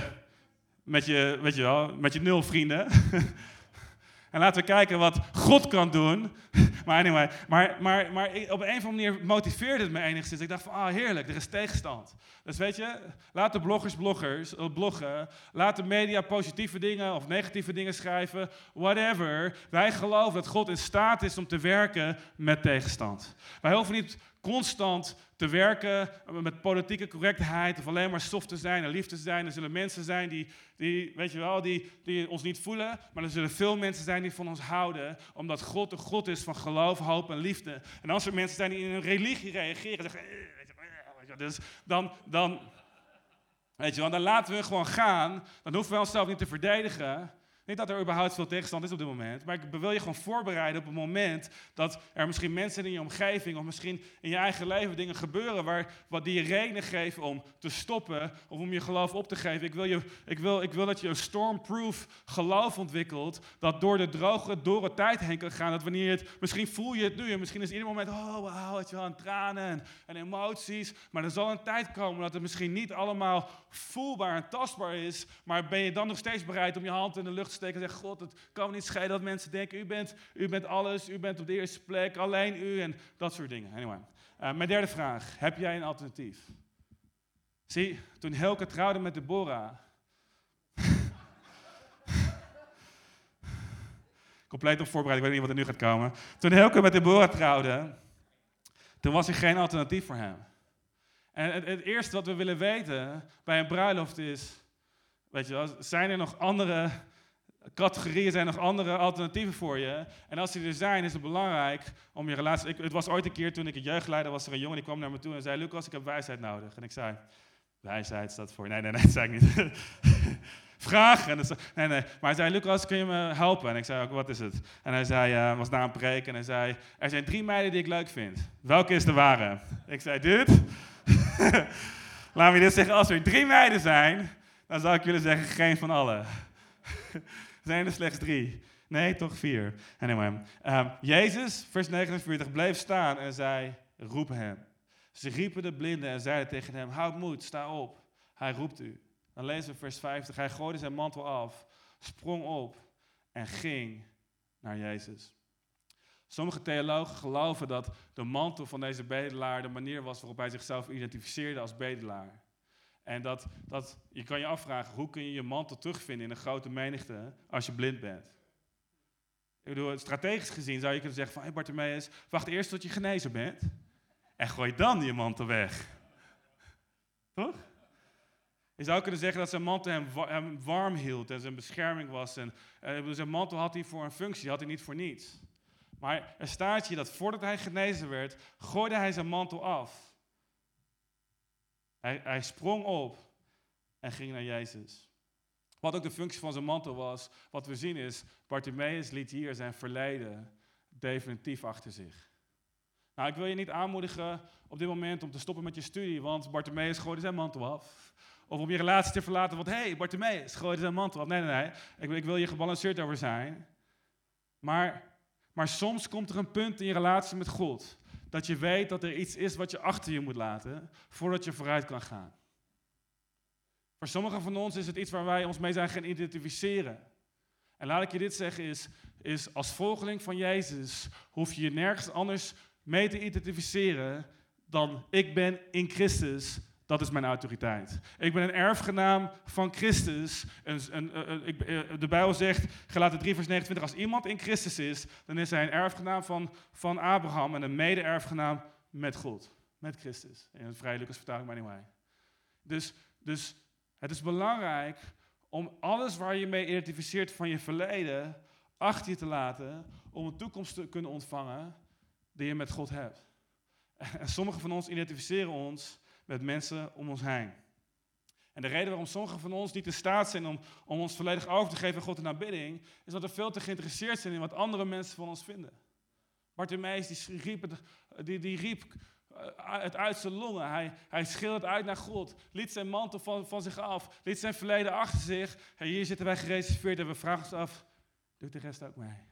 0 vrienden. En laten we kijken wat God kan doen. Maar anyway, maar op een of andere manier motiveerde het me enigszins. Ik dacht van, heerlijk, er is tegenstand. Dus weet je, laat de bloggers bloggen. Laat de media positieve dingen of negatieve dingen schrijven. Whatever. Wij geloven dat God in staat is om te werken met tegenstand. Wij hoeven niet constant te werken met politieke correctheid of alleen maar soft te zijn en lief te zijn. Er zullen mensen zijn die weet je wel, die ons niet voelen, maar er zullen veel mensen zijn die van ons houden, omdat God een God is van geloof, hoop en liefde. En als er mensen zijn die in een religie reageren, zeggen, dus dan weet je wel, dan laten we gewoon gaan, dan hoeven we onszelf niet te verdedigen. Niet dat er überhaupt veel tegenstand is op dit moment, maar ik wil je gewoon voorbereiden op het moment dat er misschien mensen in je omgeving of misschien in je eigen leven dingen gebeuren die je redenen geven om te stoppen of om je geloof op te geven. Ik wil dat je een stormproof geloof ontwikkelt dat door de droge, dorre tijd heen kan gaan. Dat wanneer je het, misschien voel je het nu en misschien is ieder moment, weet je wel, en tranen en emoties. Maar er zal een tijd komen dat het misschien niet allemaal voelbaar en tastbaar is, maar ben je dan nog steeds bereid om je hand in de lucht te steken en zeggen, God, het kan me niet schelen dat mensen denken, u bent alles, u bent op de eerste plek, alleen u en dat soort dingen. Anyway. Mijn derde vraag, heb jij een alternatief? Zie, toen Helke trouwde met Deborah, compleet op voorbereid, ik weet niet wat er nu gaat komen. Toen Helke met Deborah trouwde, toen was er geen alternatief voor hem. En het eerste wat we willen weten bij een bruiloft is, weet je wel, zijn er nog andere categorieën, zijn er nog andere alternatieven voor je? En als die er zijn, is het belangrijk om je relatie... Het was ooit een keer toen ik een jeugdleider was, er een jongen die kwam naar me toe en zei, Lucas, ik heb wijsheid nodig. En ik zei, wijsheid staat voor... Nee, dat zei ik niet. Vraag. En nee. Maar hij zei, Lucas, kun je me helpen? En ik zei ook, wat is het? En hij zei, was na een preek en hij zei, er zijn 3 meiden die ik leuk vind. Welke is de ware? Ik zei, dude... Laat me dit zeggen, als er 3 meiden zijn, dan zou ik willen zeggen, geen van allen. Zijn er slechts 3? Nee, toch 4. Anyway, Jezus, vers 49, bleef staan en zei, roep hem. Ze riepen de blinden en zeiden tegen hem, houd moed, sta op. Hij roept u. Dan lezen we vers 50, hij gooide zijn mantel af, sprong op en ging naar Jezus. Sommige theologen geloven dat de mantel van deze bedelaar de manier was waarop hij zichzelf identificeerde als bedelaar. En dat je kan je afvragen, hoe kun je je mantel terugvinden in een grote menigte als je blind bent? Ik bedoel, strategisch gezien zou je kunnen zeggen van, hey Bartimaeus, wacht eerst tot je genezen bent en gooi dan je mantel weg. Toch? Je zou kunnen zeggen dat zijn mantel hem warm hield en zijn bescherming was. En zijn mantel had hij voor een functie, had hij niet voor niets. Maar er staat hier dat voordat hij genezen werd, gooide hij zijn mantel af. Hij sprong op en ging naar Jezus. Wat ook de functie van zijn mantel was, wat we zien is, Bartimaeus liet hier zijn verleden definitief achter zich. Nou, ik wil je niet aanmoedigen op dit moment om te stoppen met je studie, want Bartimaeus gooide zijn mantel af. Of om je relatie te verlaten, want hey, Bartimaeus gooide zijn mantel af. Nee. Ik wil je gebalanceerd over zijn. Maar soms komt er een punt in je relatie met God, dat je weet dat er iets is wat je achter je moet laten, voordat je vooruit kan gaan. Voor sommigen van ons is het iets waar wij ons mee zijn gaan identificeren. En laat ik je dit zeggen, is als volgeling van Jezus hoef je je nergens anders mee te identificeren dan ik ben in Christus, dat is mijn autoriteit. Ik ben een erfgenaam van Christus. De Bijbel zegt, Galaten 3 vers 29, als iemand in Christus is, dan is hij een erfgenaam van Abraham en een mede-erfgenaam met God, met Christus. In het Vrije Lucas vertaling maar niet mij. Dus het is belangrijk om alles waar je mee identificeert van je verleden achter je te laten, om een toekomst te kunnen ontvangen die je met God hebt. En sommigen van ons identificeren ons met mensen om ons heen. En de reden waarom sommigen van ons niet in staat zijn om ons volledig over te geven aan God in aanbidding, is dat we veel te geïnteresseerd zijn in wat andere mensen van ons vinden. Bartimaeus die riep het uit zijn longen. Hij schreeuwde uit naar God, liet zijn mantel van zich af, liet zijn verleden achter zich. En hier zitten wij gereserveerd en we vragen ons af, doet de rest ook mee?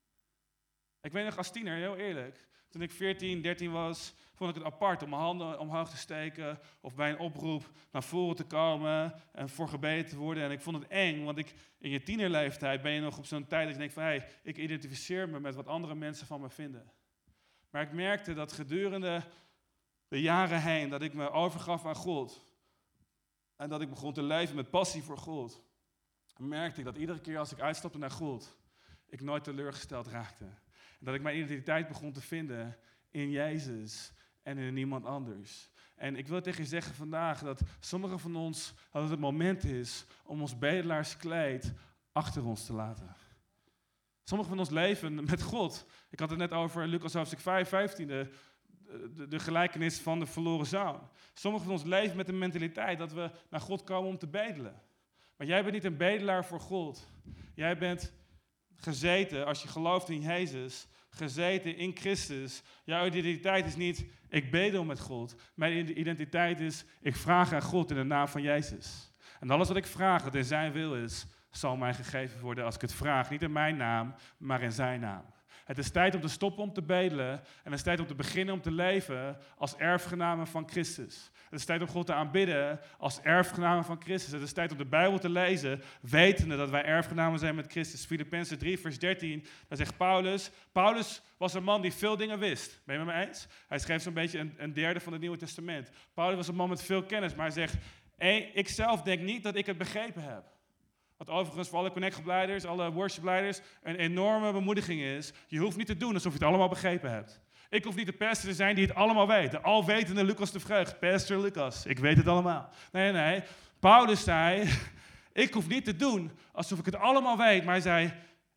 Ik weet nog als tiener, heel eerlijk, toen ik 14, 13 was, vond ik het apart om mijn handen omhoog te steken of bij een oproep naar voren te komen en voor gebeden te worden. En ik vond het eng, want in je tienerleeftijd ben je nog op zo'n tijd dat je denkt van, hey, ik identificeer me met wat andere mensen van me vinden. Maar ik merkte dat gedurende de jaren heen, dat ik me overgaf aan God en dat ik begon te leven met passie voor God, merkte ik dat iedere keer als ik uitstapte naar God, ik nooit teleurgesteld raakte. En dat ik mijn identiteit begon te vinden in Jezus en in niemand anders. En ik wil tegen je zeggen vandaag dat sommigen van ons, dat het moment is om ons bedelaarskleed achter ons te laten. Sommigen van ons leven met God. Ik had het net over Lucas hoofdstuk 5, 15, de gelijkenis van de verloren zoon. Sommigen van ons leven met de mentaliteit dat we naar God komen om te bedelen. Maar jij bent niet een bedelaar voor God. Jij bent gezeten, als je gelooft in Jezus, gezeten in Christus. Jouw identiteit is niet, ik bedel met God. Mijn identiteit is, ik vraag aan God in de naam van Jezus. En alles wat ik vraag, wat in zijn wil is, zal mij gegeven worden als ik het vraag. Niet in mijn naam, maar in zijn naam. Het is tijd om te stoppen om te bedelen. En het is tijd om te beginnen om te leven als erfgenamen van Christus. Het is tijd om God te aanbidden als erfgenamen van Christus. Het is tijd om de Bijbel te lezen, wetende dat wij erfgenamen zijn met Christus. Filippenzen 3 vers 13, daar zegt Paulus. Paulus was een man die veel dingen wist. Ben je met me eens? Hij schreef zo'n beetje een derde van het Nieuwe Testament. Paulus was een man met veel kennis, maar hij zegt, ik zelf denk niet dat ik het begrepen heb. Wat overigens voor alle connect-leiders, alle worship-leiders een enorme bemoediging is. Je hoeft niet te doen alsof je het allemaal begrepen hebt. Ik hoef niet de pastor te zijn die het allemaal weet. De alwetende Lucas de Vreugd. Pastor Lucas, ik weet het allemaal. Nee. Paulus zei, ik hoef niet te doen alsof ik het allemaal weet. Maar hij zei,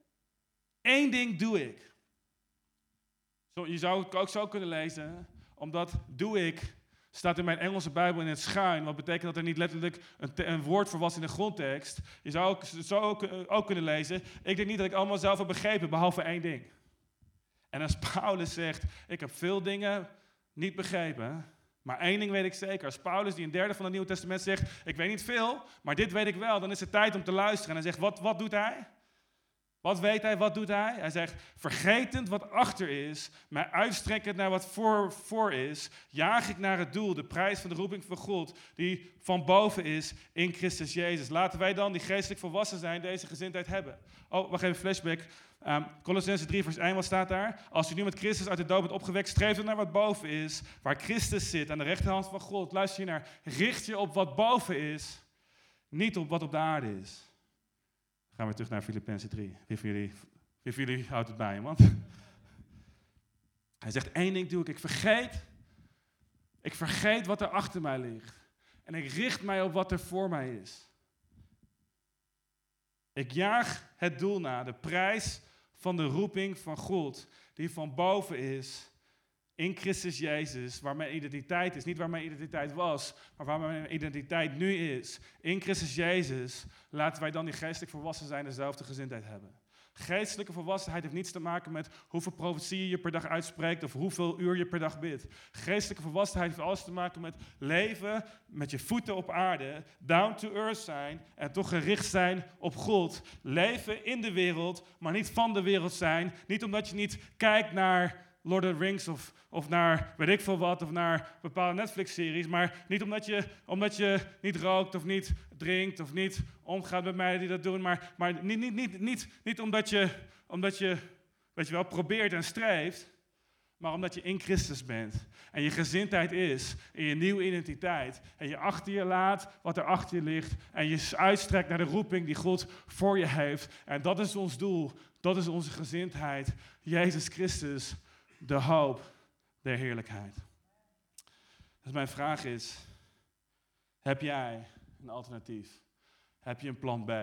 1 ding doe ik. Je zou het ook zo kunnen lezen, omdat doe ik staat in mijn Engelse Bijbel in het schuin, wat betekent dat er niet letterlijk een woord voor was in de grondtekst. Je zou ook kunnen lezen, ik denk niet dat ik allemaal zelf heb begrepen, behalve 1 ding. En als Paulus zegt, ik heb veel dingen niet begrepen, maar 1 ding weet ik zeker. Als Paulus, die een derde van het Nieuwe Testament zegt, ik weet niet veel, maar dit weet ik wel, dan is het tijd om te luisteren. En hij zegt, wat doet hij? Wat weet hij, wat doet hij? Hij zegt, vergetend wat achter is, mij uitstrekkend naar wat voor is, jaag ik naar het doel, de prijs van de roeping van God, die van boven is in Christus Jezus. Laten wij dan, die geestelijk volwassen zijn, deze gezindheid hebben. Oh, wacht even, flashback. Colossenzen 3 vers 1, wat staat daar? Als u nu met Christus uit de dood bent opgewekt, streef dan naar wat boven is, waar Christus zit, aan de rechterhand van God. Luister hier naar, richt je op wat boven is, niet op wat op de aarde is. Gaan we terug naar Filippenzen 3. Wie van jullie houdt het bij, man? Hij zegt, 1 ding doe ik. Ik vergeet wat er achter mij ligt. En ik richt mij op wat er voor mij is. Ik jaag het doel na, de prijs van de roeping van God, die van boven is In Christus Jezus, waar mijn identiteit is. Niet waar mijn identiteit was, maar waar mijn identiteit nu is. In Christus Jezus laten wij dan die geestelijk volwassen zijn dezelfde gezindheid hebben. Geestelijke volwassenheid heeft niets te maken met hoeveel profetieën je per dag uitspreekt of hoeveel uur je per dag bidt. Geestelijke volwassenheid heeft alles te maken met leven met je voeten op aarde, down to earth zijn en toch gericht zijn op God. Leven in de wereld, maar niet van de wereld zijn. Niet omdat je niet kijkt naar Lord of the Rings of naar weet ik veel wat, of naar bepaalde Netflix-series, maar niet omdat je niet rookt of niet drinkt of niet omgaat met meiden die dat doen, maar niet omdat je weet je wel, probeert en streeft, maar omdat je in Christus bent. En je gezindheid is in je nieuwe identiteit. En je achter je laat wat er achter je ligt. En je uitstrekt naar de roeping die God voor je heeft. En dat is ons doel. Dat is onze gezindheid. Jezus Christus, de hoop der heerlijkheid. Dus mijn vraag is, heb jij een alternatief? Heb je een plan B?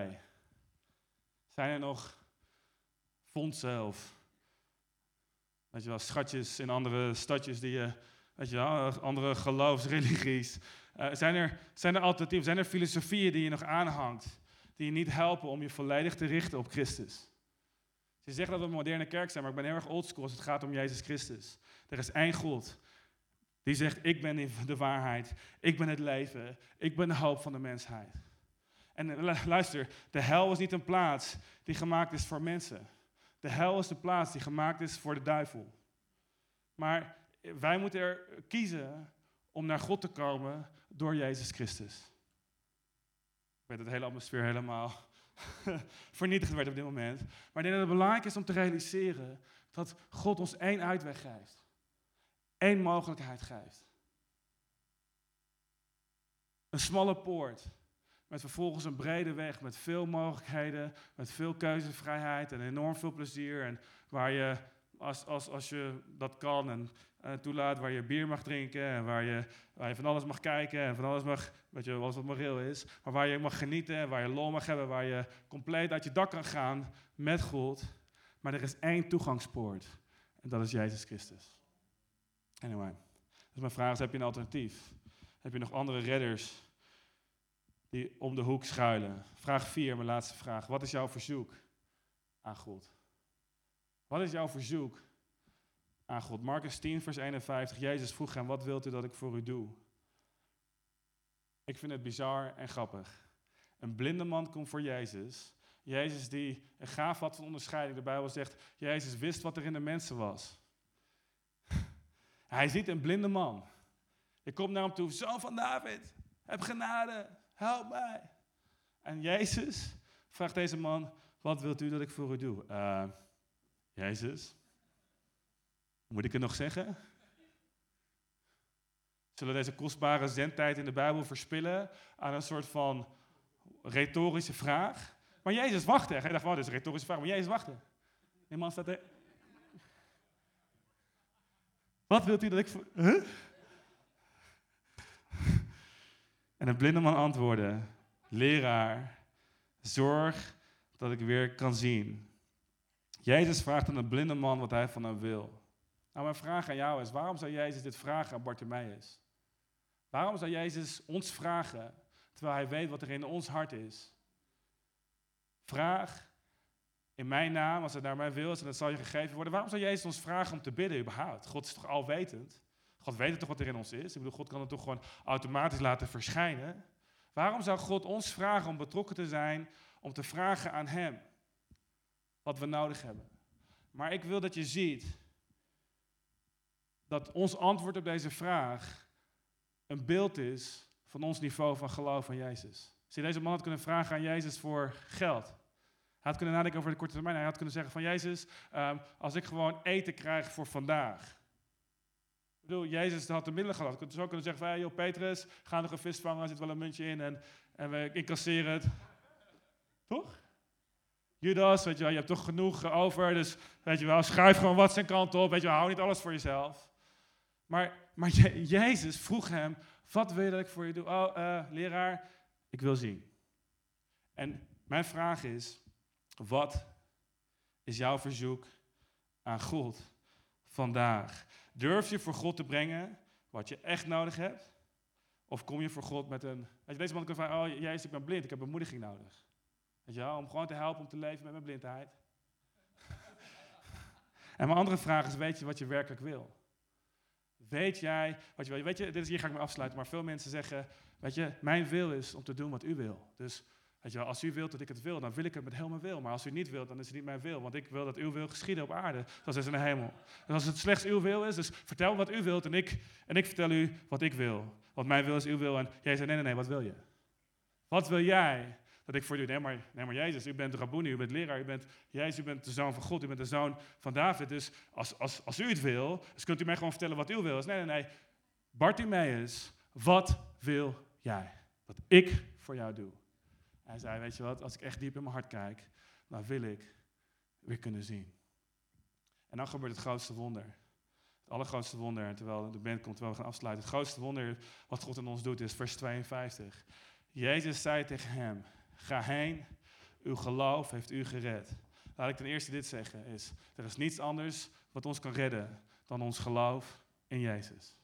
Zijn er nog fondsen of weet je wel, schatjes in andere stadjes die je, weet je wel, andere geloofsreligies. Zijn er alternatieven, zijn er filosofieën die je nog aanhangt, die je niet helpen om je volledig te richten op Christus? Je zegt dat we een moderne kerk zijn, maar ik ben heel erg oldschool als het gaat om Jezus Christus. Er is één God die zegt, ik ben de waarheid, ik ben het leven, ik ben de hoop van de mensheid. En luister, de hel is niet een plaats die gemaakt is voor mensen. De hel is de plaats die gemaakt is voor de duivel. Maar wij moeten er kiezen om naar God te komen door Jezus Christus. Ik weet dat de hele atmosfeer helemaal vernietigd werd op dit moment. Maar ik denk dat het belangrijk is om te realiseren dat God ons één uitweg geeft. Één mogelijkheid geeft. Een smalle poort. Met vervolgens een brede weg, met veel mogelijkheden, met veel keuzevrijheid en enorm veel plezier. En waar je, als je dat kan en toelaat, waar je bier mag drinken en waar je van alles mag kijken en van alles mag, weet je, alles wat moreel is. Maar waar je mag genieten en waar je lol mag hebben, waar je compleet uit je dak kan gaan met God. Maar er is één toegangspoort en dat is Jezus Christus. Anyway, dus mijn vraag is, heb je een alternatief? Heb je nog andere redders die om de hoek schuilen? Vraag 4, mijn laatste vraag. Wat is jouw verzoek aan God? Wat is jouw verzoek aan God? Marcus 10, vers 51. Jezus vroeg hem, wat wilt u dat ik voor u doe? Ik vind het bizar en grappig. Een blinde man komt voor Jezus. Jezus die een gaaf had van onderscheiding. De Bijbel zegt, Jezus wist wat er in de mensen was. Hij ziet een blinde man. Je komt naar hem toe, zoon van David, heb genade. Help mij. En Jezus vraagt deze man, wat wilt u dat ik voor u doe? Jezus, moet ik het nog zeggen? Zullen we deze kostbare zendtijd in de Bijbel verspillen aan een soort van retorische vraag? Maar Jezus wachtte. Hij dacht, dit is een retorische vraag, maar Jezus wachtte. Die man staat er. Wat wilt u dat ik voor... Huh? En een blinde man antwoordde, leraar, zorg dat ik weer kan zien. Jezus vraagt aan een blinde man wat hij van hem wil. Nou, mijn vraag aan jou is, waarom zou Jezus dit vragen aan Bartimaeus? Waarom zou Jezus ons vragen, terwijl hij weet wat er in ons hart is? Vraag in mijn naam, als het naar mij wil is en dat zal je gegeven worden. Waarom zou Jezus ons vragen om te bidden überhaupt? God is toch alwetend? God weet toch wat er in ons is? Ik bedoel, God kan het toch gewoon automatisch laten verschijnen? Waarom zou God ons vragen om betrokken te zijn, om te vragen aan hem wat we nodig hebben? Maar ik wil dat je ziet dat ons antwoord op deze vraag een beeld is van ons niveau van geloof aan Jezus. Zie, deze man had kunnen vragen aan Jezus voor geld. Hij had kunnen nadenken over de korte termijn. Hij had kunnen zeggen van Jezus, als ik gewoon eten krijg voor vandaag. Ik bedoel, Jezus had de middelen gehad. Ik zou kunnen zeggen van, hey, joh, Petrus, ga nog een vis vangen, er zit wel een muntje in en we incasseren het. Toch? Judas, weet je wel, je hebt toch genoeg over, dus weet je wel, schuif gewoon wat zijn kant op, weet je wel, hou niet alles voor jezelf. Maar Jezus vroeg hem, wat wil je dat ik voor je doe? Leraar, ik wil zien. En mijn vraag is, wat is jouw verzoek aan God vandaag? Durf je voor God te brengen wat je echt nodig hebt? Of kom je voor God met een... Weet je, deze man kan vragen, oh Jezus, ik ben blind, ik heb bemoediging nodig. Weet je wel, om gewoon te helpen om te leven met mijn blindheid. En mijn andere vraag is, weet je wat je werkelijk wil? Weet jij wat je wil? Weet je, hier ga ik me afsluiten, maar veel mensen zeggen, weet je, mijn wil is om te doen wat u wil. Dus, weet je wel, als u wilt dat ik het wil, dan wil ik het met heel mijn wil. Maar als u niet wilt, dan is het niet mijn wil. Want ik wil dat uw wil geschieden op aarde, zoals is in de hemel. Dus als het slechts uw wil is, dus vertel wat u wilt en ik vertel u wat ik wil. Want mijn wil is uw wil. En jij zei, nee, wat wil je? Wat wil jij dat ik voor u? Nee, maar Jezus, u bent Rabboni, u bent leraar, u bent de zoon van God, u bent de zoon van David. Dus als u het wil, dus kunt u mij gewoon vertellen wat uw wil is. Nee. Bartimaeus, wat wil jij? Wat ik voor jou doe. Hij zei, weet je wat, als ik echt diep in mijn hart kijk, dan wil ik weer kunnen zien. En dan gebeurt het grootste wonder. Het allergrootste wonder, terwijl de band komt, terwijl we gaan afsluiten. Het grootste wonder wat God in ons doet is vers 52. Jezus zei tegen hem, ga heen, uw geloof heeft u gered. Laat ik ten eerste dit zeggen, er is niets anders wat ons kan redden dan ons geloof in Jezus.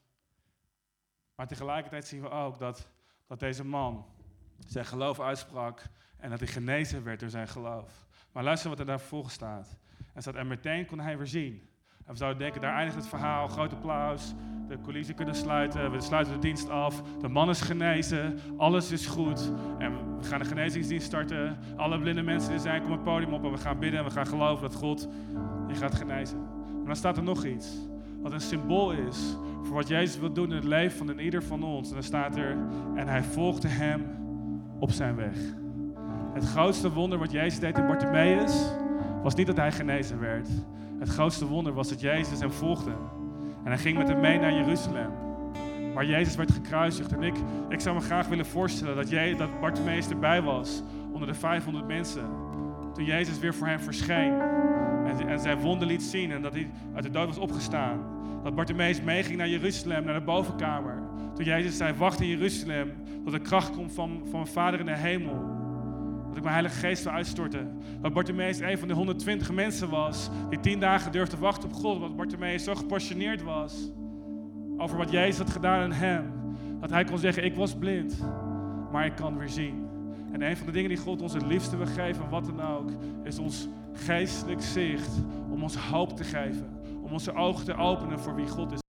Maar tegelijkertijd zien we ook dat deze man zijn geloof uitsprak en dat hij genezen werd door zijn geloof. Maar luister wat er daar vervolgens staat. En meteen kon hij weer zien. En we zouden denken, daar eindigt het verhaal, groot applaus, de coulissen kunnen sluiten, we sluiten de dienst af, de man is genezen, alles is goed. En we gaan de genezingsdienst starten, alle blinde mensen die er zijn, komen het podium op en we gaan bidden en we gaan geloven dat God je gaat genezen. Maar dan staat er nog iets, wat een symbool is voor wat Jezus wil doen in het leven van ieder van ons. En dan staat er, en hij volgde hem op zijn weg. Het grootste wonder wat Jezus deed in Bartimaeus was niet dat hij genezen werd. Het grootste wonder was dat Jezus hem volgde. En hij ging met hem mee naar Jeruzalem, waar Jezus werd gekruisigd. En ik zou me graag willen voorstellen dat Bartimaeus erbij was, onder de 500 mensen. Toen Jezus weer voor hem verscheen en zijn wonden liet zien en dat hij uit de dood was opgestaan. Dat Bartimaeus meeging naar Jeruzalem, naar de bovenkamer. Toen Jezus zei, wacht in Jeruzalem, tot de kracht komt van mijn Vader in de hemel. Dat ik mijn Heilige Geest wil uitstorten. Dat Bartimaeus een van de 120 mensen was die 10 dagen durfde wachten op God. Want Bartimaeus zo gepassioneerd was over wat Jezus had gedaan aan hem. Dat hij kon zeggen, ik was blind, maar ik kan weer zien. En een van de dingen die God ons het liefste wil geven, wat dan ook, is ons geestelijk zicht om ons hoop te geven. Om onze ogen te openen voor wie God is.